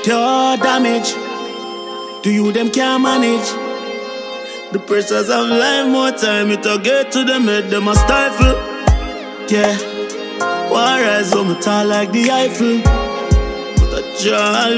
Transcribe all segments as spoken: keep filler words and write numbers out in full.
Pure damage. To you them can't manage. The pressures of life, more time it to get to them head, them a stifle. Yeah, war rise on me tall like the Eiffel. But a jaw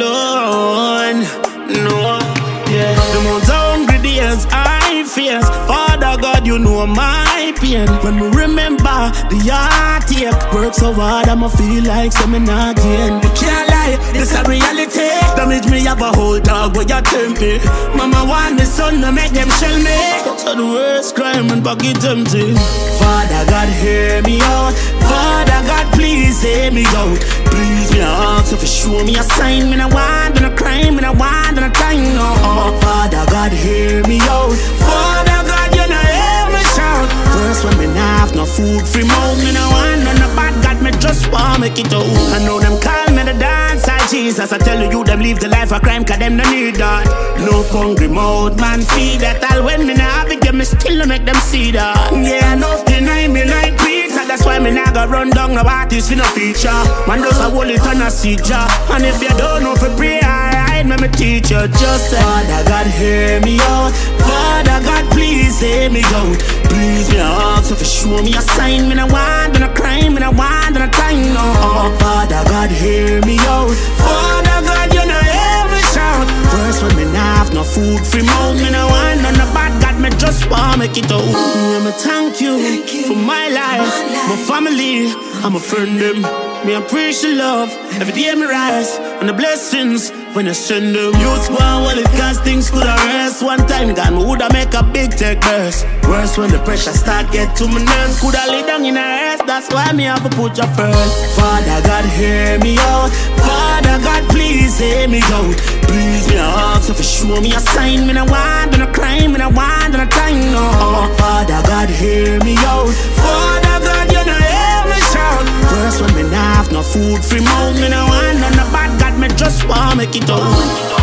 alone, no. Yeah, the most hungry days I face. Father God, you know my pain. When we remember the heartache, work so hard I'ma feel like something again. You can't lie, this a reality. Damage me have a whole dog where you tempt me. Mama want me son to make them shell me. That's the worst crime and pocket empty. Father God, hear me out. Father God, please hear me out. Please me ask if you show me a sign. Me no want and a crime, me no want and a time. No. Father God, hear me out. Father God, you know hear me shout. First when me nah have no food free mouth. Me no want none of bad God, me just want make it out. I know them call me the dance like Jesus. I tell you, you them live the life of crime, cause them no need that. No hungry mouth, man feed that. All when me nah have it, them me still make them see that. Yeah, enough deny me like pizza. That's why me nah go run down no artist for no feature. Man just a hold it on a seizure. And if you don't know for pray, alright, me me teach you. Just say, Father God, hear me out. Father God, please hear me out. Please me ask if you show me a sign. Me no want and a crime, me no want and a time. No, Father God, hear me out. Father God, you know hear me shout. First when me nah have no food free mouth. Me no want none of bad God, me just want make it out. Yeah, me thank you, thank you for my life, my, my family, I'm a friend them. Me appreciate love every day me rise, and the blessings when I send them. Youth one while it cause things could arrest. One time God me woulda make a big tech burst. Worse when the pressure start get to my nerves. Coulda lay down in a rest. That's why me have to put you first. Father God, hear me out. Father God, please hear me out. Please me ask if you show me a sign. Me no want and a crime, me no want and a time. No, Father God, hear me out. Father God, you know hear me shout. First when me nah have no food free mouth. Me no want none of bad God, me just want make it out.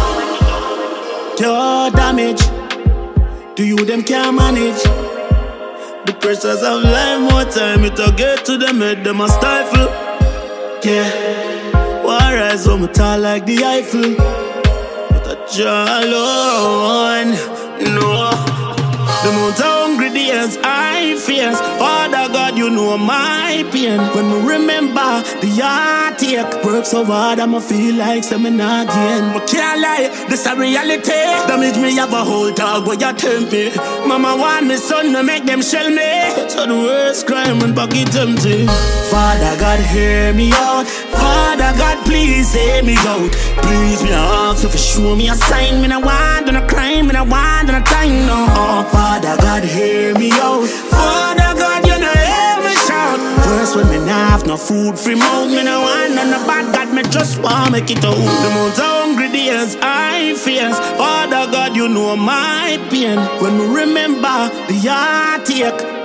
Pure damage. To you them can't manage. The pressures of life, more time it to get to them head, them a stifle. Yeah, war rise on me tall like the Eiffel. But a jaw alone, no. The most hungry days I face. Father God, you know my pain. When we remember the heartache, work so hard I'ma feel like something again. But can't lie, this a reality. Damage me have a whole dog where you tempt me. Mama want me son to make them shell me. That's the worst crime and pocket empty. Father God, hear me out. Father God, please hear me out. Please me ask if you show me a sign. Me no want and a crime, me no want and a time. No, Father God, hear me out. Father God, you know hear me shout. First when me nah have no food free mouth. Me no want none of bad God, me just want make it out. The most hungry days I face. Father God, you know my pain. When we remember the heartache,